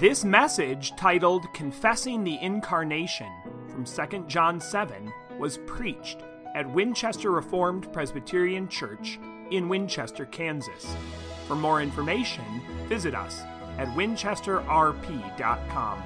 This message, titled Confessing the Incarnation from 2 John 7, was preached at Winchester Reformed Presbyterian Church in Winchester, Kansas. For more information, visit us at winchesterrp.com.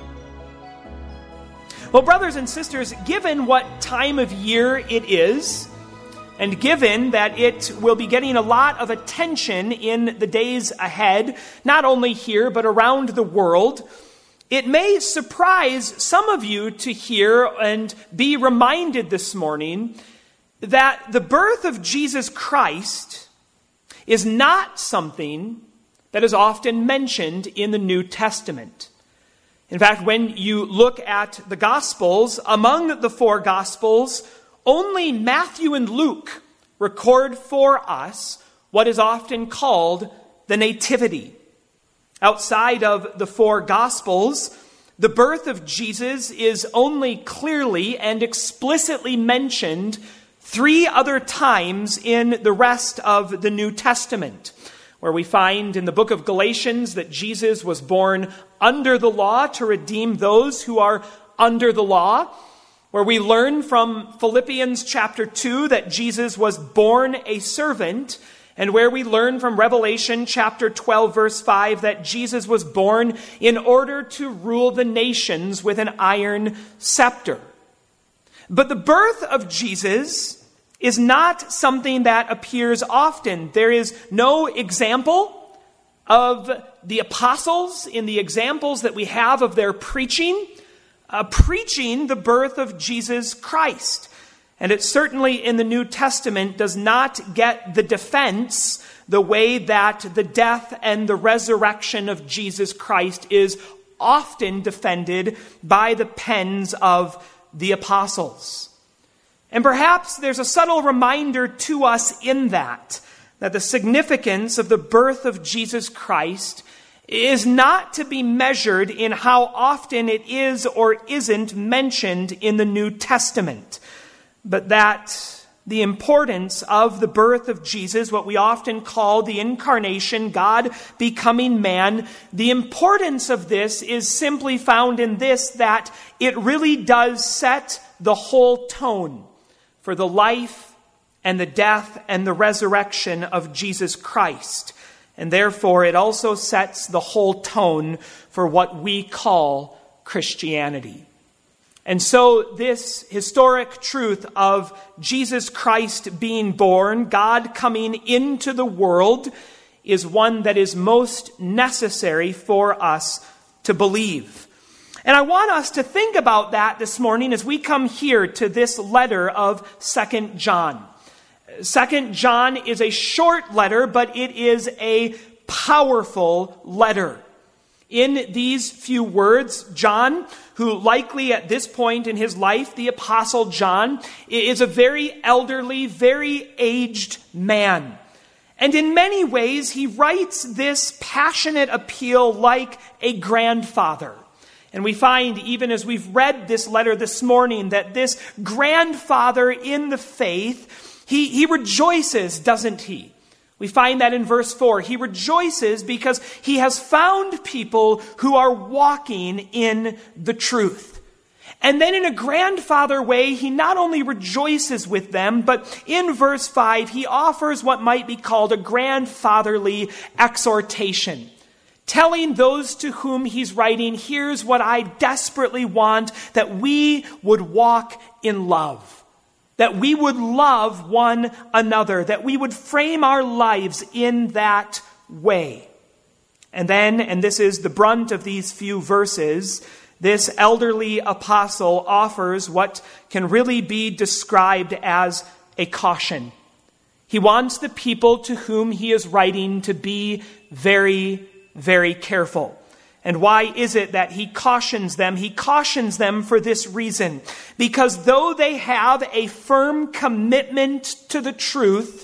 Well, brothers and sisters, given what time of year it is, and given that it will be getting a lot of attention in the days ahead, not only here but around the world, it may surprise some of you to hear and be reminded this morning that the birth of Jesus Christ is not something that is often mentioned in the New Testament. In fact, when you look at the Gospels, among the four Gospels, only Matthew and Luke record for us what is often called the Nativity. Outside of the four Gospels, the birth of Jesus is only clearly and explicitly mentioned 3 other times in the rest of the New Testament, where we find in the book of Galatians that Jesus was born under the law to redeem those who are under the law, where we learn from Philippians chapter 2 that Jesus was born a servant, and where we learn from Revelation chapter 12 verse 5 that Jesus was born in order to rule the nations with an iron scepter. But the birth of Jesus is not something that appears often. There is no example of the apostles in the examples that we have of their preaching the birth of Jesus Christ. And it certainly in the New Testament does not get the defense the way that the death and the resurrection of Jesus Christ is often defended by the pens of the apostles. And perhaps there's a subtle reminder to us in that the significance of the birth of Jesus Christ is not to be measured in how often it is or isn't mentioned in the New Testament, but that the importance of the birth of Jesus, what we often call the incarnation, God becoming man, the importance of this is simply found in this, that it really does set the whole tone for the life and the death and the resurrection of Jesus Christ. And therefore, it also sets the whole tone for what we call Christianity. And so this historic truth of Jesus Christ being born, God coming into the world, is one that is most necessary for us to believe. And I want us to think about that this morning as we come here to this letter of 2 John. 2 John is a short letter, but it is a powerful letter. In these few words, John, who likely at this point in his life, the Apostle John, is a very elderly, very aged man. And in many ways, he writes this passionate appeal like a grandfather. And we find, even as we've read this letter this morning, that this grandfather in the faith, he rejoices, doesn't he? We find that in verse 4. He rejoices because he has found people who are walking in the truth. And then in a grandfather way, he not only rejoices with them, but in verse 5, he offers what might be called a grandfatherly exhortation, telling those to whom he's writing, here's what I desperately want, that we would walk in love. That we would love one another, that we would frame our lives in that way. And then, and this is the brunt of these few verses, this elderly apostle offers what can really be described as a caution. He wants the people to whom he is writing to be very, very careful. And why is it that he cautions them? He cautions them for this reason. Because though they have a firm commitment to the truth,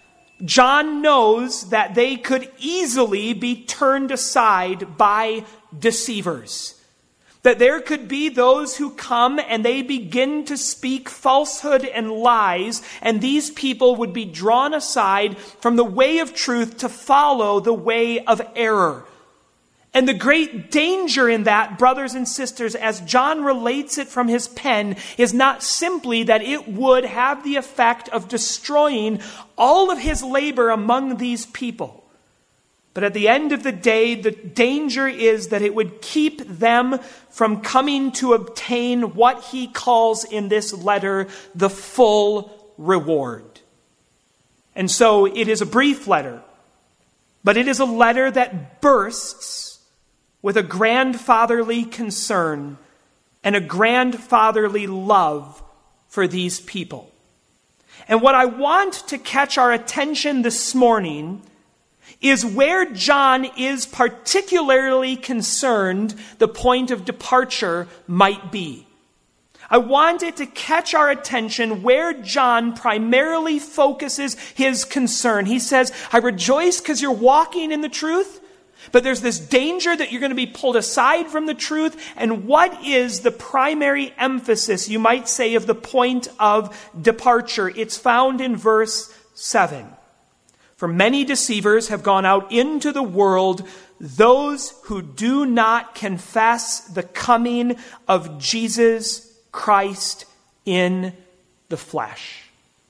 John knows that they could easily be turned aside by deceivers. That there could be those who come and they begin to speak falsehood and lies, and these people would be drawn aside from the way of truth to follow the way of error. And the great danger in that, brothers and sisters, as John relates it from his pen, is not simply that it would have the effect of destroying all of his labor among these people. But at the end of the day, the danger is that it would keep them from coming to obtain what he calls in this letter the full reward. And so it is a brief letter, but it is a letter that bursts with a grandfatherly concern and a grandfatherly love for these people. And what I want to catch our attention this morning is where John is particularly concerned the point of departure might be. I want it to catch our attention where John primarily focuses his concern. He says, I rejoice because you're walking in the truth, but there's this danger that you're going to be pulled aside from the truth. And what is the primary emphasis, you might say, of the point of departure? It's found in verse 7. For many deceivers have gone out into the world, those who do not confess the coming of Jesus Christ in the flesh.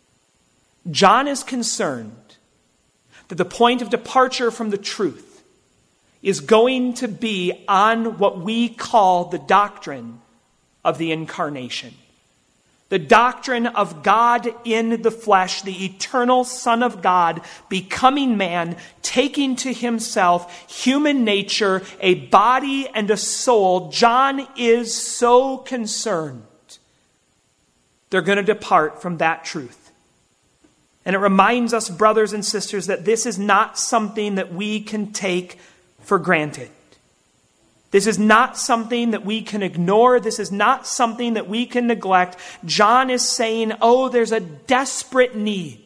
John is concerned that the point of departure from the truth is going to be on what we call the doctrine of the incarnation. The doctrine of God in the flesh, the eternal Son of God, becoming man, taking to himself human nature, a body and a soul. John is so concerned they're going to depart from that truth. And it reminds us, brothers and sisters, that this is not something that we can take for granted. This is not something that we can ignore. This is not something that we can neglect. John is saying, there's a desperate need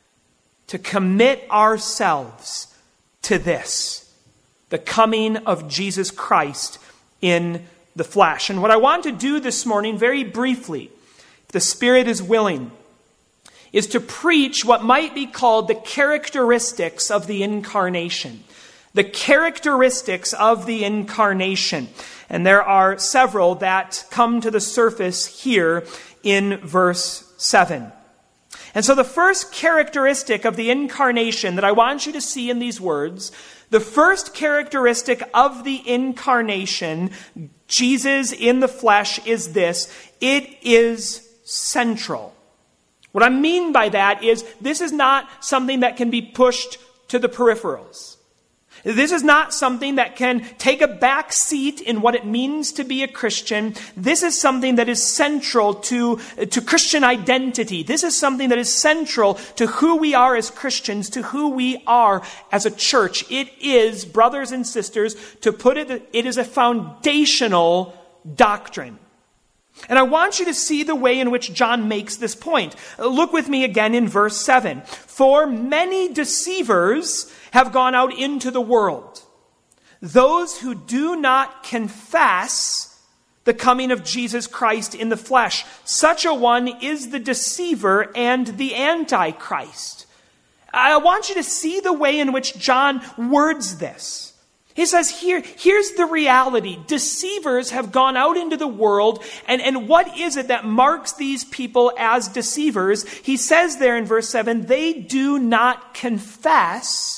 to commit ourselves to this, the coming of Jesus Christ in the flesh. And what I want to do this morning, very briefly, if the Spirit is willing, is to preach what might be called the characteristics of the incarnation. The characteristics of the incarnation. And there are several that come to the surface here in verse 7. And so the first characteristic of the incarnation that I want you to see in these words, the first characteristic of the incarnation, Jesus in the flesh, is this: it is central. What I mean by that is this is not something that can be pushed to the peripherals. This is not something that can take a back seat in what it means to be a Christian. This is something that is central to Christian identity. This is something that is central to who we are as Christians, to who we are as a church. It is, brothers and sisters, to put it, it is a foundational doctrine. And I want you to see the way in which John makes this point. Look with me again in verse 7. For many deceivers have gone out into the world, those who do not confess the coming of Jesus Christ in the flesh. Such a one is the deceiver and the Antichrist. I want you to see the way in which John words this. He says here's the reality. Deceivers have gone out into the world, and what is it that marks these people as deceivers? He says there in verse 7, they do not confess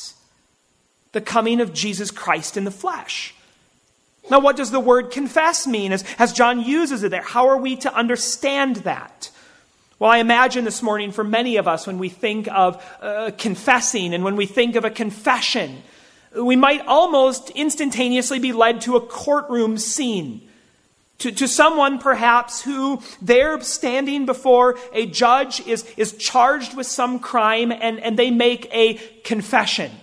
the coming of Jesus Christ in the flesh. Now, what does the word confess mean as John uses it there? How are we to understand that? Well, I imagine this morning for many of us, when we think of confessing and when we think of a confession, we might almost instantaneously be led to a courtroom scene, to someone perhaps who there standing before a judge is charged with some crime and they make a confession.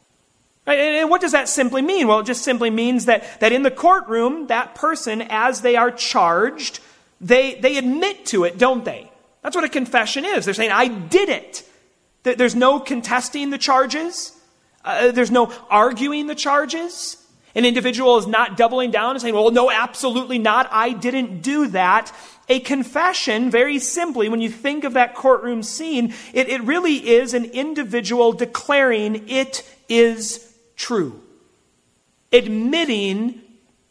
And what does that simply mean? Well, it just simply means that in the courtroom, that person, as they are charged, they admit to it, don't they? That's what a confession is. They're saying, I did it. There's no contesting the charges. There's no arguing the charges. An individual is not doubling down and saying, well, no, absolutely not. I didn't do that. A confession, very simply, when you think of that courtroom scene, it really is an individual declaring it is true. admitting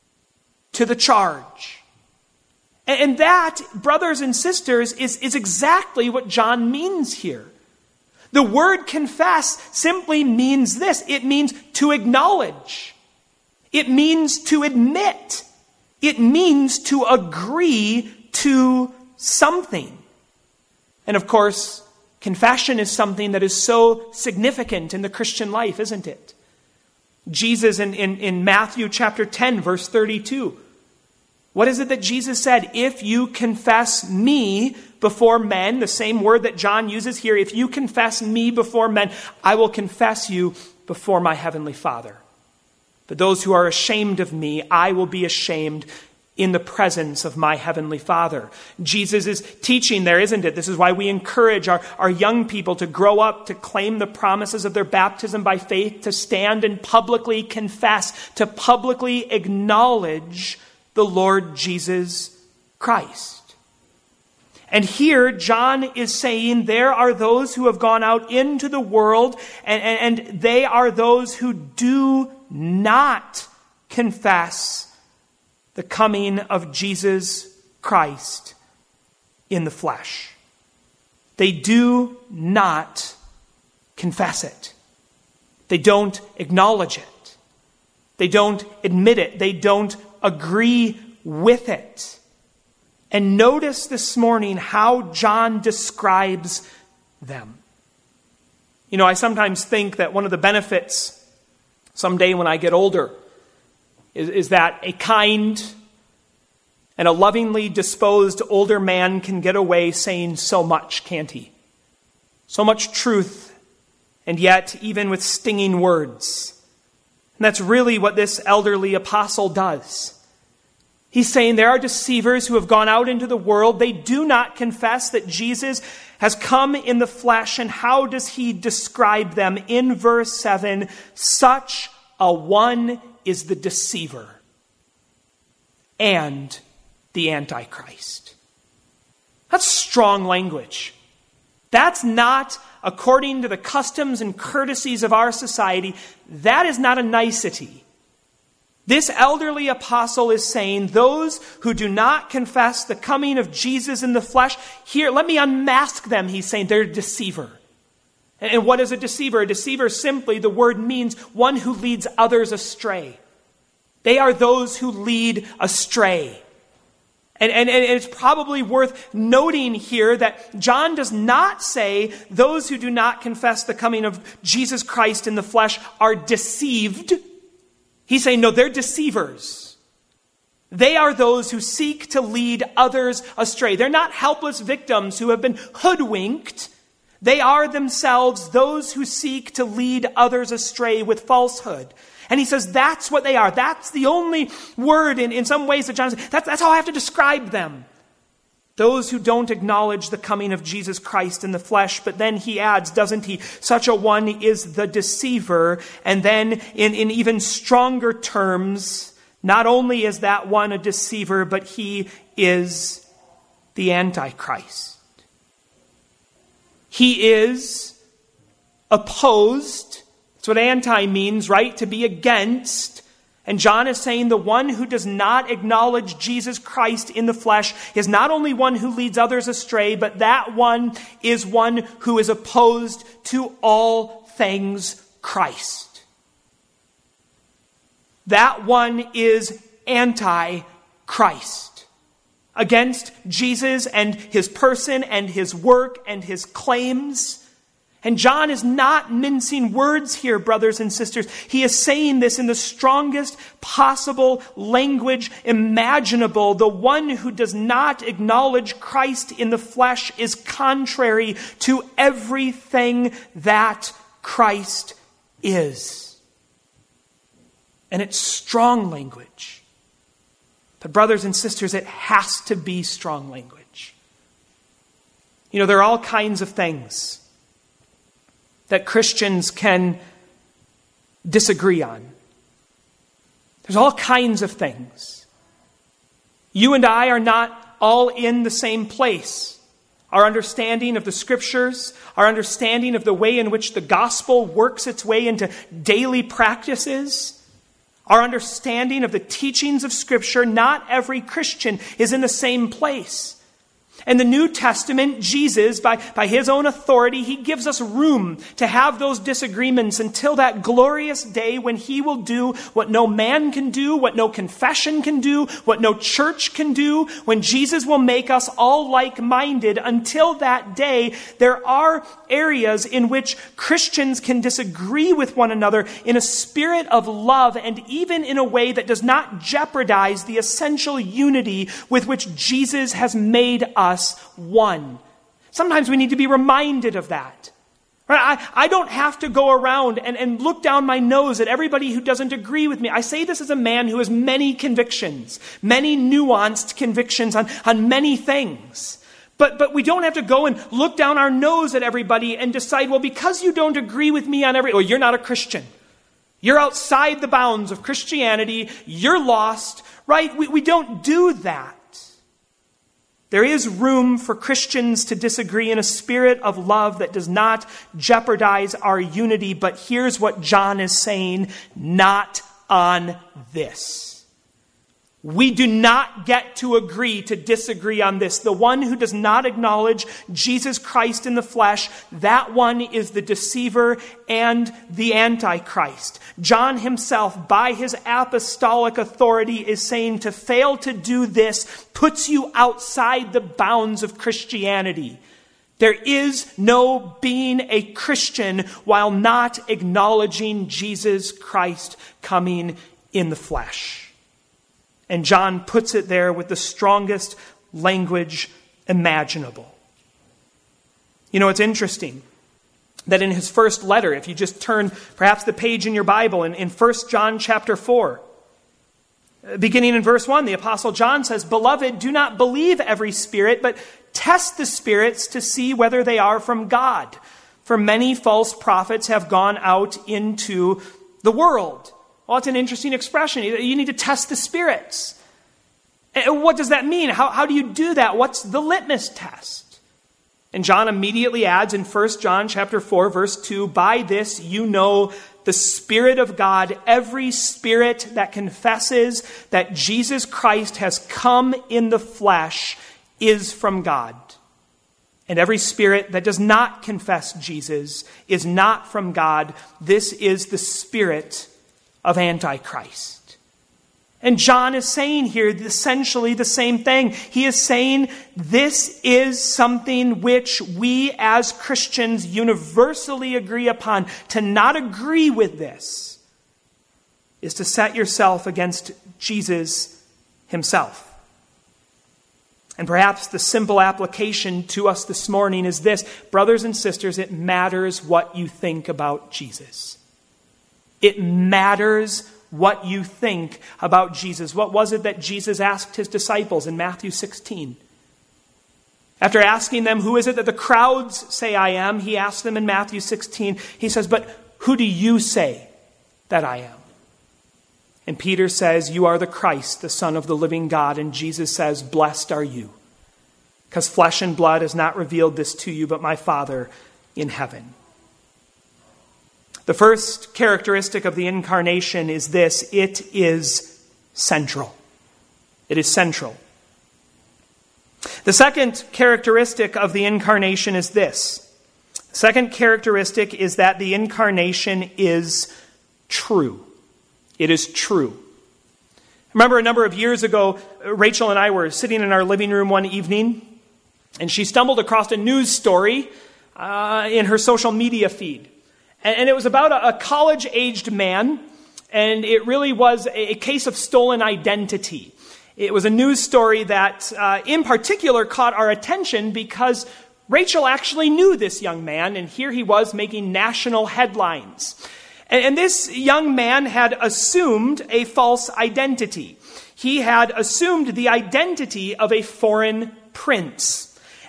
to the charge. And that, brothers and sisters, is exactly what John means here. The word confess simply means this. It means to acknowledge. It means to admit. It means to agree to something. And of course, confession is something that is so significant in the Christian life, isn't it? Jesus in Matthew chapter 10, verse 32. What is it that Jesus said? If you confess me before men, the same word that John uses here, if you confess me before men, I will confess you before my heavenly Father. But those who are ashamed of me, I will be ashamed in the presence of my heavenly Father. Jesus is teaching there, isn't it? This is why we encourage our young people to grow up, to claim the promises of their baptism by faith, to stand and publicly confess, to publicly acknowledge the Lord Jesus Christ. And here, John is saying there are those who have gone out into the world, and they are those who do not confess the coming of Jesus Christ in the flesh. They do not confess it. They don't acknowledge it. They don't admit it. They don't agree with it. And notice this morning how John describes them. You know, I sometimes think that one of the benefits someday when I get older is that a kind and a lovingly disposed older man can get away saying so much, can't he? So much truth, and yet even with stinging words. And that's really what this elderly apostle does. He's saying there are deceivers who have gone out into the world. They do not confess that Jesus has come in the flesh. And how does he describe them? In verse 7, such a one is the deceiver and the Antichrist. That's strong language. That's not according to the customs and courtesies of our society. That is not a nicety. This elderly apostle is saying those who do not confess the coming of Jesus in the flesh, here, let me unmask them, he's saying. They're a deceiver. And what is a deceiver? A deceiver simply, the word means one who leads others astray. They are those who lead astray. And it's probably worth noting here that John does not say those who do not confess the coming of Jesus Christ in the flesh are deceived. He's saying, no, they're deceivers. They are those who seek to lead others astray. They're not helpless victims who have been hoodwinked. They are themselves those who seek to lead others astray with falsehood. And he says that's what they are. That's the only word in some ways that John says. That's how I have to describe them. Those who don't acknowledge the coming of Jesus Christ in the flesh. But then he adds, doesn't he? Such a one is the deceiver. And then in even stronger terms, not only is that one a deceiver, but he is the Antichrist. He is opposed. That's what anti means, right? To be against. And John is saying the one who does not acknowledge Jesus Christ in the flesh is not only one who leads others astray, but that one is one who is opposed to all things Christ. That one is anti-Christ. Against Jesus and his person and his work and his claims. And John is not mincing words here, brothers and sisters. He is saying this in the strongest possible language imaginable. The one who does not acknowledge Christ in the flesh is contrary to everything that Christ is. And it's strong language. But brothers and sisters, it has to be strong language. You know, there are all kinds of things that Christians can disagree on. There's all kinds of things. You and I are not all in the same place. Our understanding of the Scriptures, our understanding of the way in which the gospel works its way into daily practices, our understanding of the teachings of Scripture, not every Christian is in the same place. In the New Testament, Jesus, by his own authority, he gives us room to have those disagreements until that glorious day when he will do what no man can do, what no confession can do, what no church can do, when Jesus will make us all like-minded. Until that day, there are areas in which Christians can disagree with one another in a spirit of love and even in a way that does not jeopardize the essential unity with which Jesus has made us one. Sometimes we need to be reminded of that. Right? I don't have to go around and look down my nose at everybody who doesn't agree with me. I say this as a man who has many convictions, many nuanced convictions on many things. But we don't have to go and look down our nose at everybody and decide, well, because you don't agree with me on well, you're not a Christian. You're outside the bounds of Christianity. You're lost, right? We don't do that. There is room for Christians to disagree in a spirit of love that does not jeopardize our unity. But here's what John is saying, not on this. We do not get to agree to disagree on this. The one who does not acknowledge Jesus Christ in the flesh, that one is the deceiver and the Antichrist. John himself, by his apostolic authority, is saying to fail to do this puts you outside the bounds of Christianity. There is no being a Christian while not acknowledging Jesus Christ coming in the flesh. And John puts it there with the strongest language imaginable. You know, it's interesting that in his first letter, if you just turn perhaps the page in your Bible, in 1 John chapter 4, beginning in verse 1, the Apostle John says, "Beloved, do not believe every spirit, but test the spirits to see whether they are from God. For many false prophets have gone out into the world." Well, it's an interesting expression. You need to test the spirits. What does that mean? How do you do that? What's the litmus test? And John immediately adds in 1 John chapter 4, verse 2, "By this you know the Spirit of God, every spirit that confesses that Jesus Christ has come in the flesh is from God. And every spirit that does not confess Jesus is not from God. This is the spirit of Antichrist." And John is saying here essentially the same thing. He is saying this is something which we as Christians universally agree upon. To not agree with this is to set yourself against Jesus himself. And perhaps the simple application to us this morning is this: brothers and sisters, it matters what you think about Jesus. It matters what you think about Jesus. What was it that Jesus asked his disciples in Matthew 16? After asking them, who is it that the crowds say I am? He asked them in Matthew 16, he says, but who do you say that I am? And Peter says, you are the Christ, the Son of the living God. And Jesus says, blessed are you, because flesh and blood has not revealed this to you, but my Father in heaven. The first characteristic of the incarnation is this: it is central. It is central. The second characteristic of the incarnation is this. The second characteristic is that the incarnation is true. It is true. I remember a number of years ago, Rachel and I were sitting in our living room one evening, and she stumbled across a news story in her social media feed. And it was about a college-aged man, and it really was a case of stolen identity. It was a news story that in particular caught our attention because Rachel actually knew this young man, and here he was making national headlines. And this young man had assumed a false identity. He had assumed the identity of a foreign prince.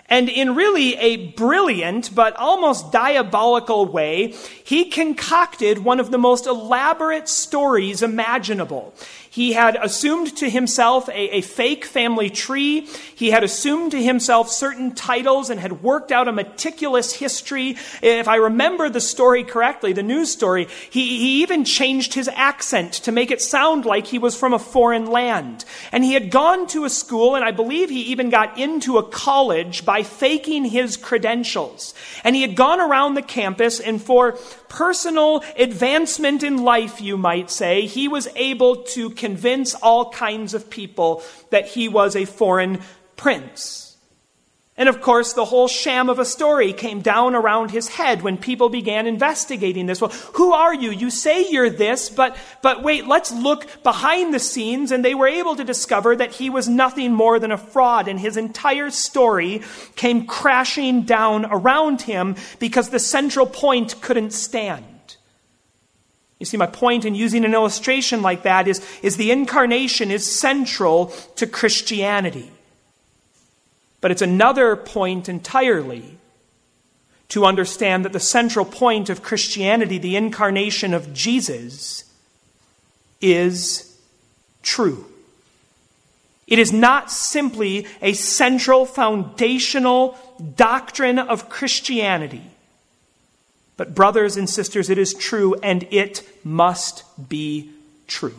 And in really a brilliant but almost diabolical way, he concocted one of the most elaborate stories imaginable. He had assumed to himself a fake family tree. He had assumed to himself certain titles and had worked out a meticulous history. If I remember the story correctly, the news story, he even changed his accent to make it sound like he was from a foreign land. And he had gone to a school, and I believe he even got into a college by faking his credentials. And he had gone around the campus, and for personal advancement in life, you might say, he was able to convince all kinds of people that he was a foreign prince. And of course, the whole sham of a story came down around his head when people began investigating this. Well, who are you? You say you're this, but wait, let's look behind the scenes. And they were able to discover that he was nothing more than a fraud, and his entire story came crashing down around him because the central point couldn't stand. You see, my point in using an illustration like that is the incarnation is central to Christianity. But it's another point entirely to understand that the central point of Christianity, the incarnation of Jesus, is true. It is not simply a central foundational doctrine of Christianity. But brothers and sisters, it is true, and it must be true.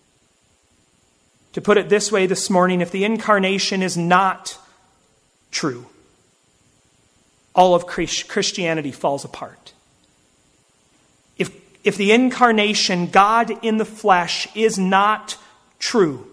To put it this way this morning, if the incarnation is not true, all of Christianity falls apart. If the incarnation, God in the flesh, is not true,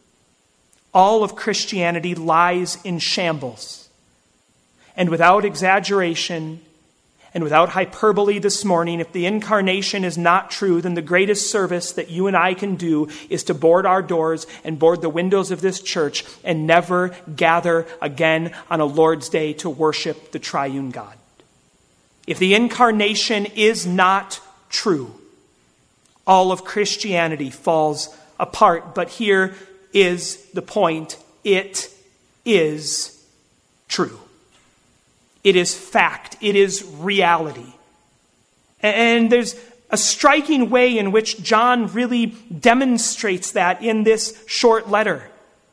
all of Christianity lies in shambles. And without exaggeration and without hyperbole this morning, if the incarnation is not true, then the greatest service that you and I can do is to board our doors and board the windows of this church and never gather again on a Lord's Day to worship the triune God. If the incarnation is not true, all of Christianity falls apart. But here is the point. It is true. It is fact. It is reality. And there's a striking way in which John really demonstrates that in this short letter.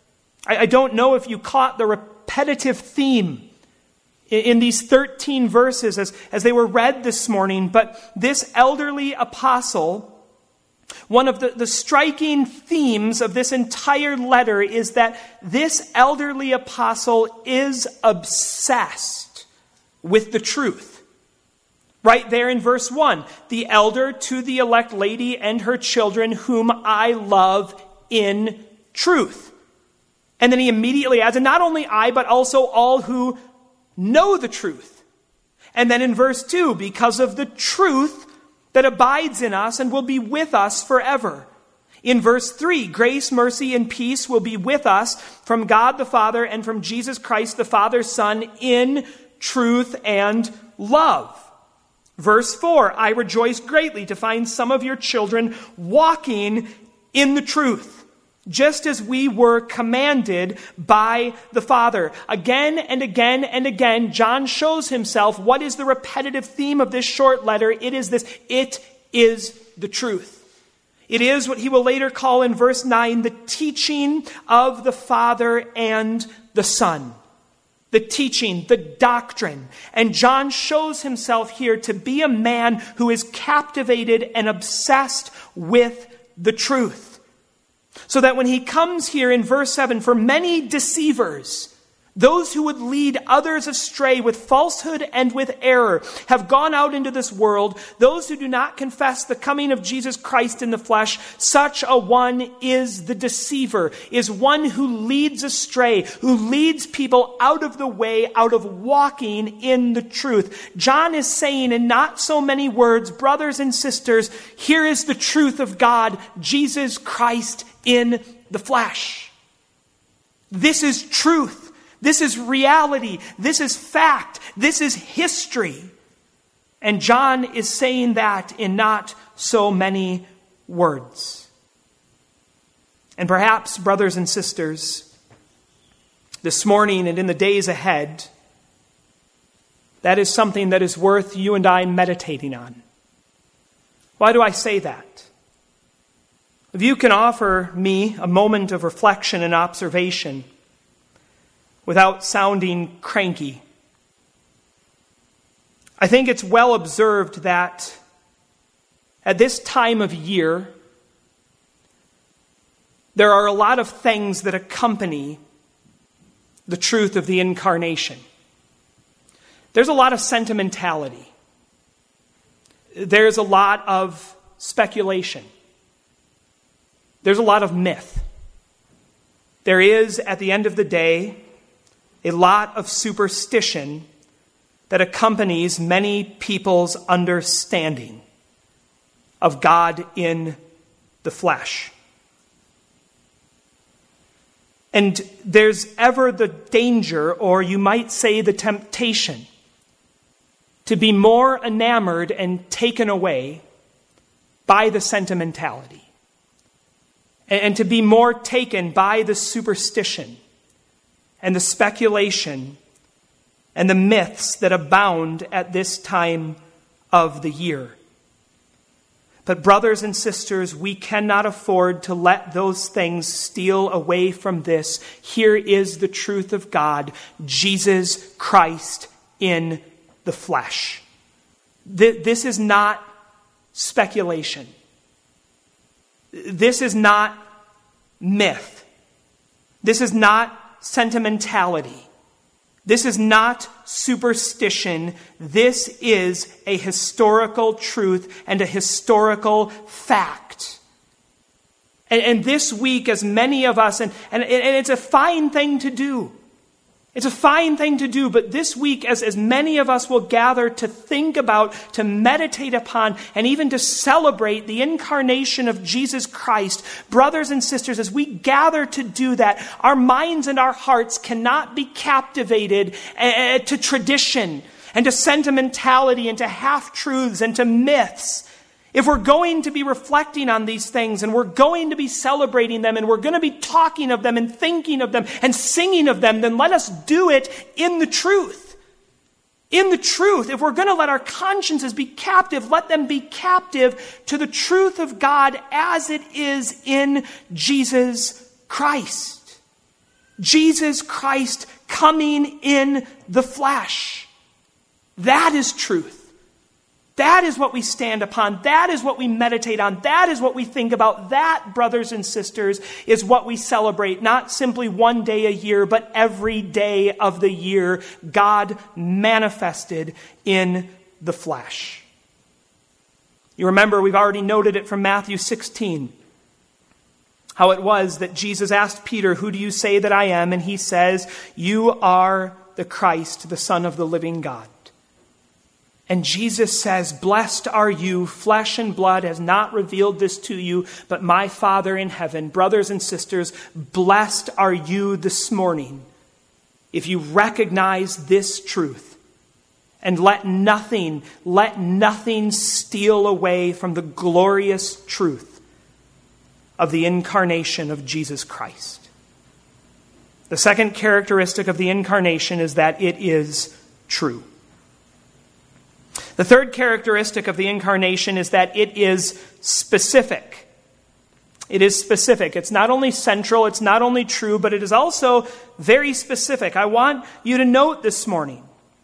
I don't know if you caught the repetitive theme in these 13 verses as they were read this morning, but this elderly apostle, one of the striking themes of this entire letter is that this elderly apostle is obsessed with the truth. Right there in verse 1, the elder to the elect lady and her children, whom I love in truth. And then he immediately adds, and not only I, but also all who know the truth. And then in verse 2, because of the truth that abides in us and will be with us forever. In verse 3, grace, mercy, and peace will be with us from God the Father and from Jesus Christ the Father's Son in truth and love. Verse 4, I rejoice greatly to find some of your children walking in the truth, just as we were commanded by the Father. Again and again and again, John shows himself what is the repetitive theme of this short letter. It is this: it is the truth. It is what he will later call in verse 9, the teaching of the Father and the Son. The teaching, the doctrine. And John shows himself here to be a man who is captivated and obsessed with the truth. So that when he comes here in verse 7, for many deceivers, those who would lead others astray with falsehood and with error, have gone out into this world. Those who do not confess the coming of Jesus Christ in the flesh, such a one is the deceiver, is one who leads astray, who leads people out of the way, out of walking in the truth. John is saying in not so many words, brothers and sisters, here is the truth of God, Jesus Christ in the flesh. This is truth. This is reality. This is fact. This is history. And John is saying that in not so many words. And perhaps, brothers and sisters, this morning and in the days ahead, that is something that is worth you and I meditating on. Why do I say that? If you can offer me a moment of reflection and observation without sounding cranky, I think it's well observed that at this time of year, there are a lot of things that accompany the truth of the incarnation. There's a lot of sentimentality. There's a lot of speculation. There's a lot of myth. There is, at the end of the day, a lot of superstition that accompanies many people's understanding of God in the flesh. And there's ever the danger, or you might say the temptation, to be more enamored and taken away by the sentimentality, and to be more taken by the superstition and the speculation and the myths that abound at this time of the year. But brothers and sisters, we cannot afford to let those things steal away from this. Here is the truth of God, Jesus Christ in the flesh. This is not speculation. This is not myth. This is not sentimentality. This is not superstition. This is a historical truth and a historical fact. And this week, as many of us, and it's a fine thing to do. It's a fine thing to do, but this week, as many of us will gather to think about, to meditate upon, and even to celebrate the incarnation of Jesus Christ, brothers and sisters, as we gather to do that, our minds and our hearts cannot be captivated to tradition and to sentimentality and to half-truths and to myths. If we're going to be reflecting on these things and we're going to be celebrating them and we're going to be talking of them and thinking of them and singing of them, then let us do it in the truth. In the truth. If we're going to let our consciences be captive, let them be captive to the truth of God as it is in Jesus Christ. Jesus Christ coming in the flesh. That is truth. That is what we stand upon. That is what we meditate on. That is what we think about. That, brothers and sisters, is what we celebrate. Not simply one day a year, but every day of the year, God manifested in the flesh. You remember, we've already noted it from Matthew 16. How it was that Jesus asked Peter, "Who do you say that I am?" And he says, "You are the Christ, the Son of the living God." And Jesus says, "Blessed are you, flesh and blood has not revealed this to you, but my Father in heaven." Brothers and sisters, blessed are you this morning if you recognize this truth. And let nothing steal away from the glorious truth of the incarnation of Jesus Christ. The second characteristic of the incarnation is that it is true. The third characteristic of the incarnation is that it is specific. It is specific. It's not only central, it's not only true, but it is also very specific. I want you to note this morning,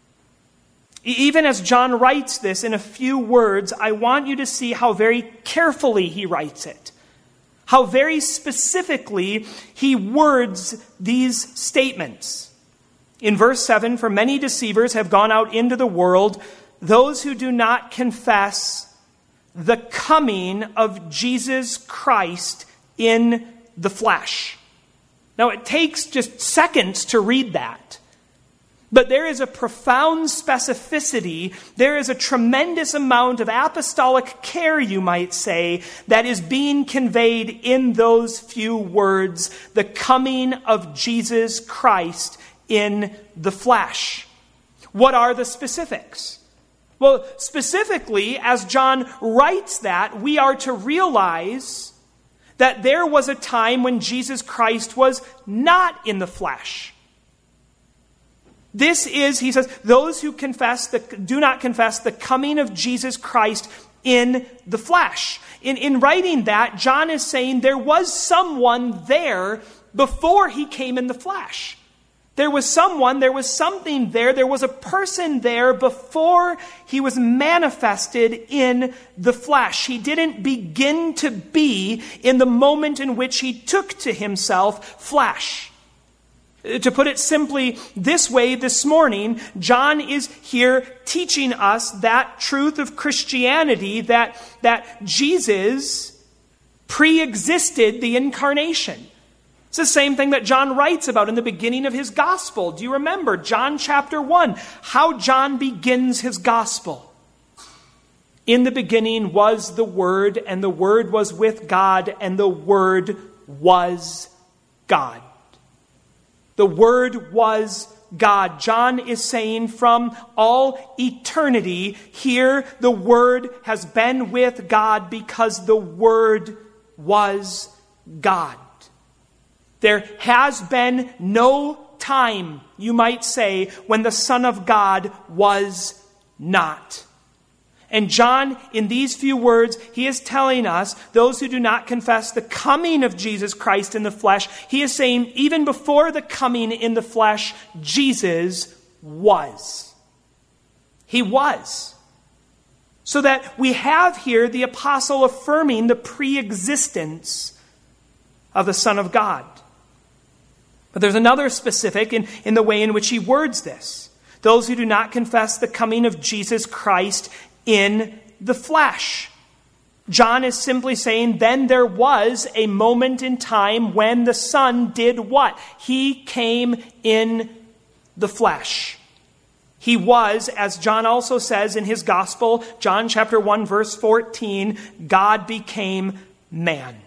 even as John writes this in a few words, I want you to see how very carefully he writes it. How very specifically he words these statements. In verse 7, "For many deceivers have gone out into the world, those who do not confess the coming of Jesus Christ in the flesh." Now, it takes just seconds to read that. But there is a profound specificity, there is a tremendous amount of apostolic care, you might say, that is being conveyed in those few words, the coming of Jesus Christ in the flesh. What are the specifics? Well, specifically, as John writes that, we are to realize that there was a time when Jesus Christ was not in the flesh. This is, he says, those who do not confess the coming of Jesus Christ in the flesh. In writing that, John is saying there was someone there before he came in the flesh. There was something there. There was a person there before he was manifested in the flesh. He didn't begin to be in the moment in which he took to himself flesh. To put it simply this way, this morning, John is here teaching us that truth of Christianity, that Jesus pre-existed the incarnation. It's the same thing that John writes about in the beginning of his gospel. Do you remember John chapter 1, how John begins his gospel? In the beginning was the Word, and the Word was with God, and the Word was God. The Word was God. John is saying from all eternity, here the Word has been with God because the Word was God. There has been no time, you might say, when the Son of God was not. And John, in these few words, he is telling us, those who do not confess the coming of Jesus Christ in the flesh, he is saying, even before the coming in the flesh, Jesus was. He was. So that we have here the apostle affirming the pre-existence of the Son of God. But there's another specific in the way in which he words this. Those who do not confess the coming of Jesus Christ in the flesh. John is simply saying, then there was a moment in time when the Son did what? He came in the flesh. He was, as John also says in his gospel, John chapter 1, verse 14, God became man.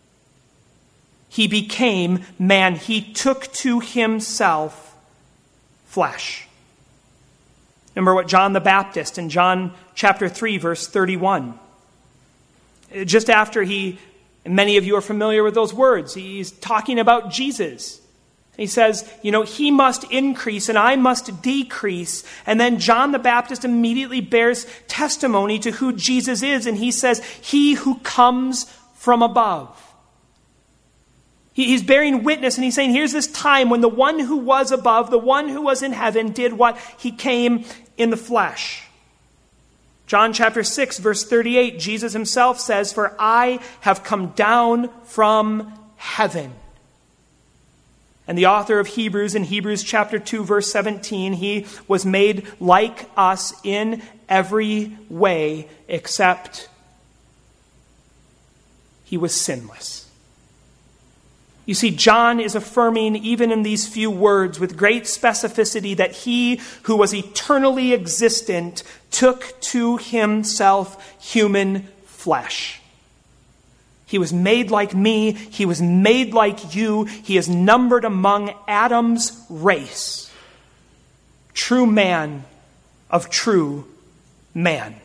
He became man. He took to himself flesh. Remember what John the Baptist in John chapter 3, verse 31. Just after many of you are familiar with those words, he's talking about Jesus. He says, he must increase and I must decrease. And then John the Baptist immediately bears testimony to who Jesus is. And he says, he who comes from above. He's bearing witness and he's saying, here's this time when the one who was above, the one who was in heaven, did what? He came in the flesh. John chapter 6, verse 38, Jesus himself says, for I have come down from heaven. And the author of Hebrews, in Hebrews chapter 2, verse 17, he was made like us in every way except he was sinless. You see, John is affirming, even in these few words, with great specificity, that he who was eternally existent took to himself human flesh. He was made like me. He was made like you. He is numbered among Adam's race. True man of true man.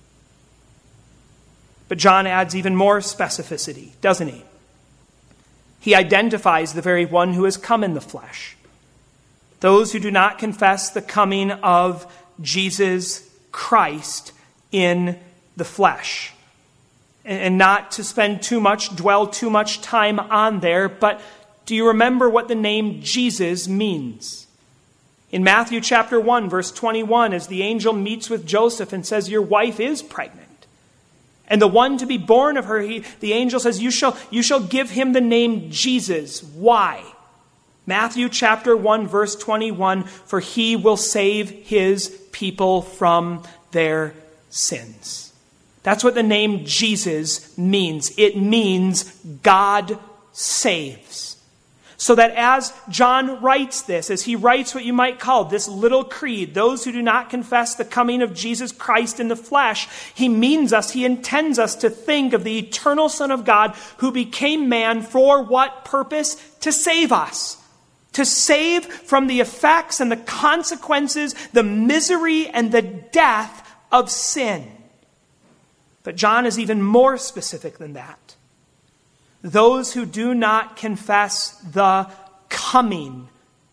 But John adds even more specificity, doesn't he? He identifies the very one who has come in the flesh. Those who do not confess the coming of Jesus Christ in the flesh. And not to dwell too much time on there, but do you remember what the name Jesus means? In Matthew chapter 1, verse 21, as the angel meets with Joseph and says, your wife is pregnant. And the one to be born of her, the angel says, you shall give him the name Jesus. Why? Matthew chapter 1, verse 21, for he will save his people from their sins. That's what the name Jesus means. It means God saves. So that as John writes this, as he writes what you might call this little creed, those who do not confess the coming of Jesus Christ in the flesh, he intends us to think of the eternal Son of God who became man for what purpose? To save us. To save from the effects and the consequences, the misery and the death of sin. But John is even more specific than that. Those who do not confess the coming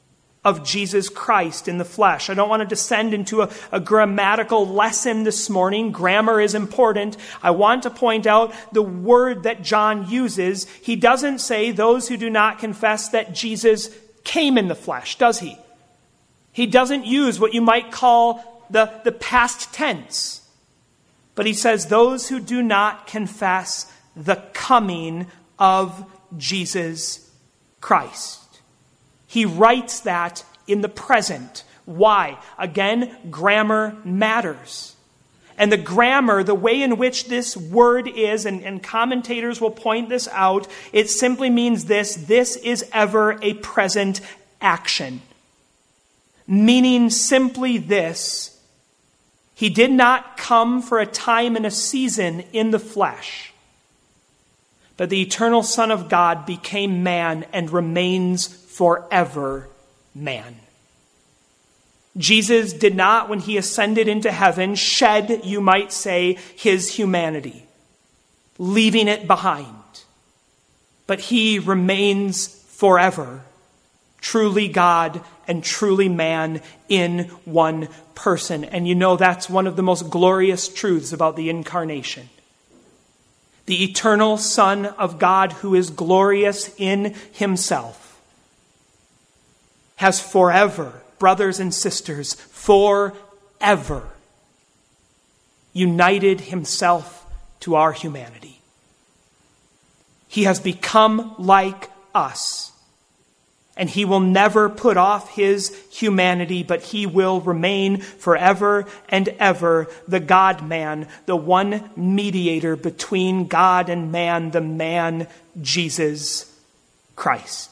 of Jesus Christ in the flesh. I don't want to descend into a grammatical lesson this morning. Grammar is important. I want to point out the word that John uses. He doesn't say those who do not confess that Jesus came in the flesh, does he? He doesn't use what you might call the past tense. But he says those who do not confess the coming of Jesus Christ. He writes that in the present. Why? Again, grammar matters. And the grammar, the way in which this word is, and commentators will point this out, it simply means this is ever a present action. Meaning simply this: he did not come for a time and a season in the flesh, but the eternal Son of God became man and remains forever man. Jesus did not, when he ascended into heaven, shed, you might say, his humanity, leaving it behind. But he remains forever, truly God and truly man in one person. And you know that's one of the most glorious truths about the incarnation. The eternal Son of God, who is glorious in himself, has forever, brothers and sisters, forever united himself to our humanity. He has become like us, and he will never put off his humanity, but he will remain forever and ever the God-man, the one mediator between God and man, the man Jesus Christ.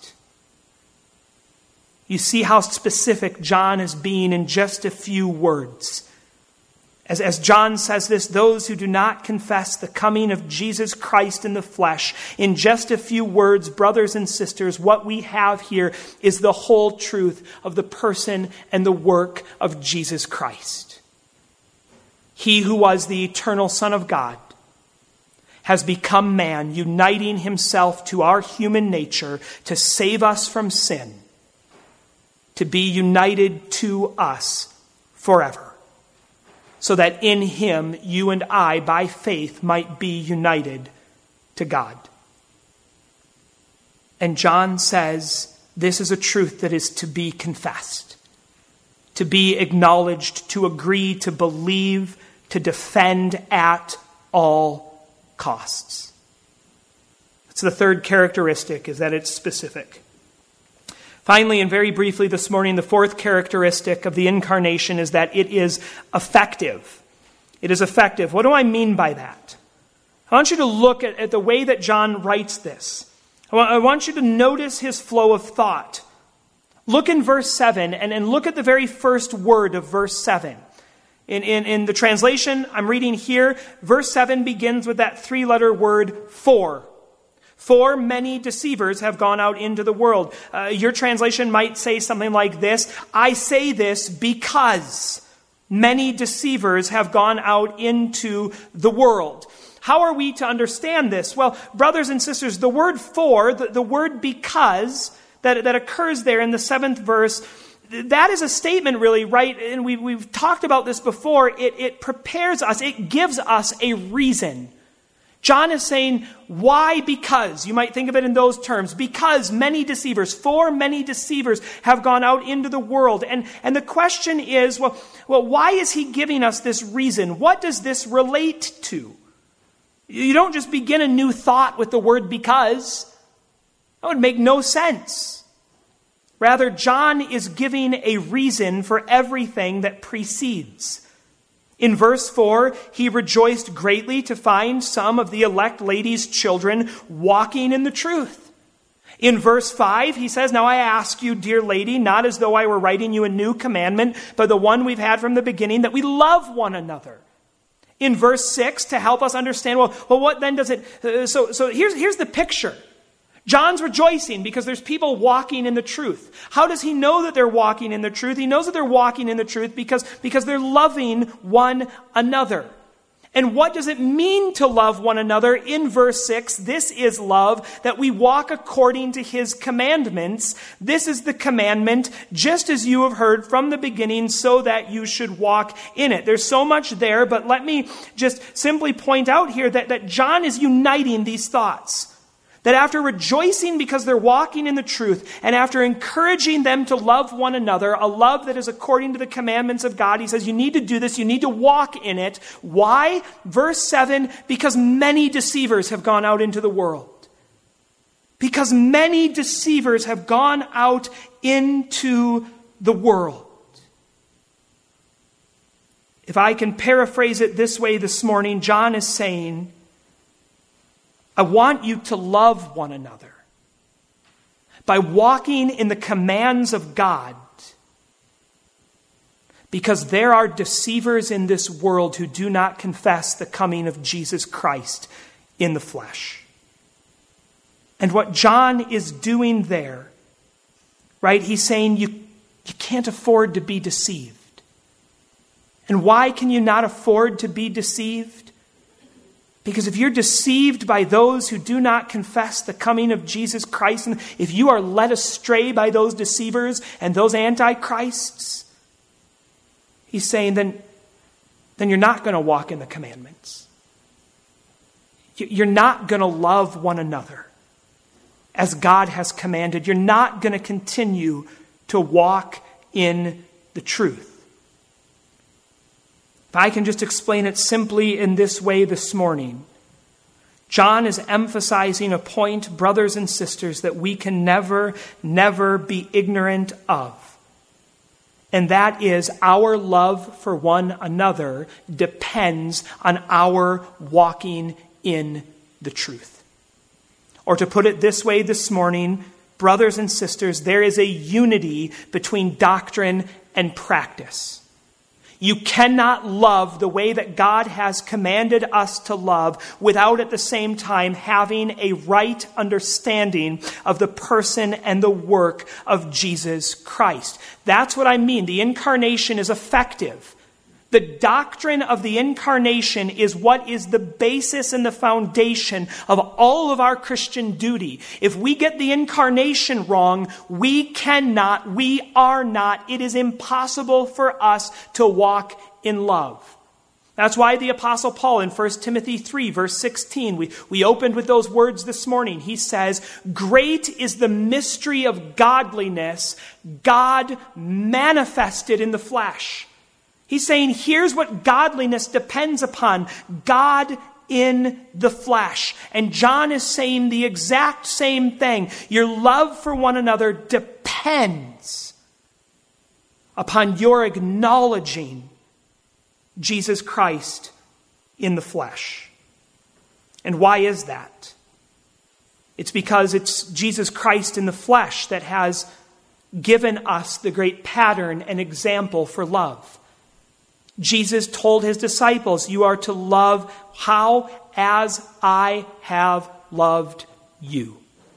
You see how specific John is being in just a few words. As John says this, those who do not confess the coming of Jesus Christ in the flesh, in just a few words, brothers and sisters, what we have here is the whole truth of the person and the work of Jesus Christ. He who was the eternal Son of God has become man, uniting himself to our human nature to save us from sin, to be united to us forever, so that in him you and I, by faith, might be united to God. And John says this is a truth that is to be confessed, to be acknowledged, to agree, to believe, to defend at all costs. That's the third characteristic, is that it's specific. Finally, and very briefly this morning, the fourth characteristic of the incarnation is that it is effective. It is effective. What do I mean by that? I want you to look at the way that John writes this. I want you to notice his flow of thought. Look in verse 7 and look at the very first word of verse 7. In the translation I'm reading here, verse 7 begins with that three-letter word, for. For many deceivers have gone out into the world. Your translation might say something like this: I say this because many deceivers have gone out into the world. How are we to understand this? Well, brothers and sisters, the word for, the word because, that occurs there in the 7th verse, that is a statement really, right? And we've talked about this before. It prepares us. It gives us a reason. John is saying, why? Because. You might think of it in those terms. Because many deceivers, for many deceivers have gone out into the world. And the question is, well, why is he giving us this reason? What does this relate to? You don't just begin a new thought with the word because. That would make no sense. Rather, John is giving a reason for everything that precedes. In verse 4, he rejoiced greatly to find some of the elect lady's children walking in the truth. In verse 5, he says, now I ask you, dear lady, not as though I were writing you a new commandment, but the one we've had from the beginning, that we love one another. In verse 6, to help us understand, well, what then does it... So here's the picture. John's rejoicing because there's people walking in the truth. How does he know that they're walking in the truth? He knows that they're walking in the truth because they're loving one another. And what does it mean to love one another? In verse 6, this is love, that we walk according to his commandments. This is the commandment, just as you have heard from the beginning, so that you should walk in it. There's so much there, but let me just simply point out here that John is uniting these thoughts. That after rejoicing because they're walking in the truth, and after encouraging them to love one another, a love that is according to the commandments of God, he says, you need to do this, you need to walk in it. Why? Verse 7, because many deceivers have gone out into the world. Because many deceivers have gone out into the world. If I can paraphrase it this way this morning, John is saying, I want you to love one another by walking in the commands of God, because there are deceivers in this world who do not confess the coming of Jesus Christ in the flesh. And what John is doing there, right, he's saying you can't afford to be deceived. And why can you not afford to be deceived? Because if you're deceived by those who do not confess the coming of Jesus Christ, and if you are led astray by those deceivers and those antichrists, he's saying then you're not going to walk in the commandments. You're not going to love one another as God has commanded. You're not going to continue to walk in the truth. If I can just explain it simply in this way this morning, John is emphasizing a point, brothers and sisters, that we can never be ignorant of. And that is our love for one another depends on our walking in the truth. Or to put it this way this morning, brothers and sisters, there is a unity between doctrine and practice. You cannot love the way that God has commanded us to love without at the same time having a right understanding of the person and the work of Jesus Christ. That's what I mean. The incarnation is effective. The doctrine of the incarnation is what is the basis and the foundation of all of our Christian duty. If we get the incarnation wrong, we are not, it is impossible for us to walk in love. That's why the Apostle Paul in 1 Timothy 3, verse 16, we opened with those words this morning. He says, great is the mystery of godliness, God manifested in the flesh. He's saying, here's what godliness depends upon. God in the flesh. And John is saying the exact same thing. Your love for one another depends upon your acknowledging Jesus Christ in the flesh. And why is that? It's because it's Jesus Christ in the flesh that has given us the great pattern and example for love. Jesus told his disciples, you are to love how? As I have loved you.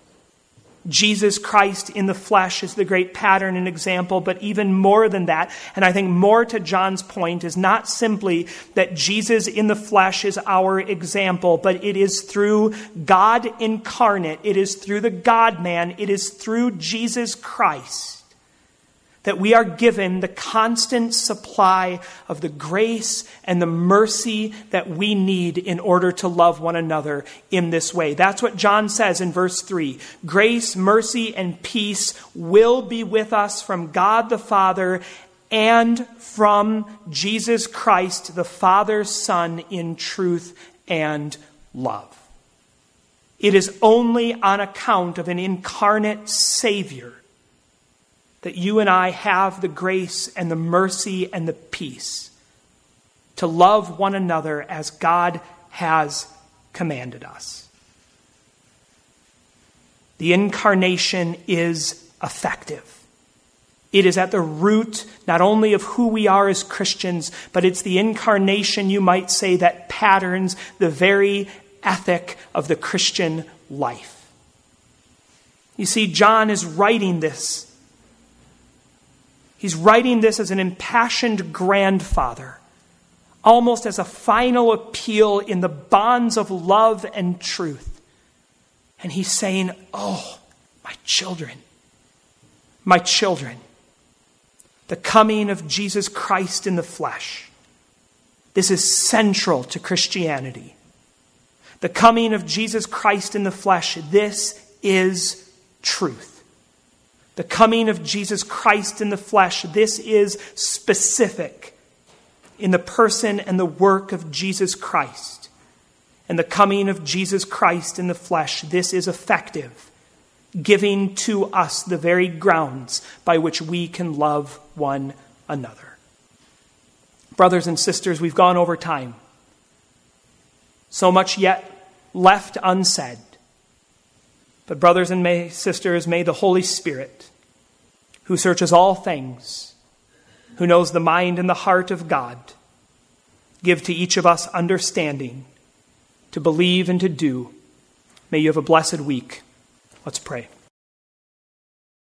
Jesus Christ in the flesh is the great pattern and example, but even more than that, and I think more to John's point, is not simply that Jesus in the flesh is our example, but it is through God incarnate, it is through the God-man, it is through Jesus Christ that we are given the constant supply of the grace and the mercy that we need in order to love one another in this way. That's what John says in verse 3. Grace, mercy, and peace will be with us from God the Father and from Jesus Christ, the Father's Son, in truth and love. It is only on account of an incarnate Savior that you and I have the grace and the mercy and the peace to love one another as God has commanded us. The incarnation is effective. It is at the root not only of who we are as Christians, but it's the incarnation, you might say, that patterns the very ethic of the Christian life. You see, John is writing this. He's writing this as an impassioned grandfather almost as a final appeal in the bonds of love and truth. And he's saying, oh, my children, the coming of Jesus Christ in the flesh. This is central to Christianity. The coming of Jesus Christ in the flesh, this is truth. The coming of Jesus Christ in the flesh, this is specific in the person and the work of Jesus Christ. And the coming of Jesus Christ in the flesh, this is effective, giving to us the very grounds by which we can love one another. Brothers and sisters, we've gone over time. So much yet left unsaid. But brothers and sisters, may the Holy Spirit, who searches all things, who knows the mind and the heart of God, give to each of us understanding to believe and to do. May you have a blessed week. Let's pray.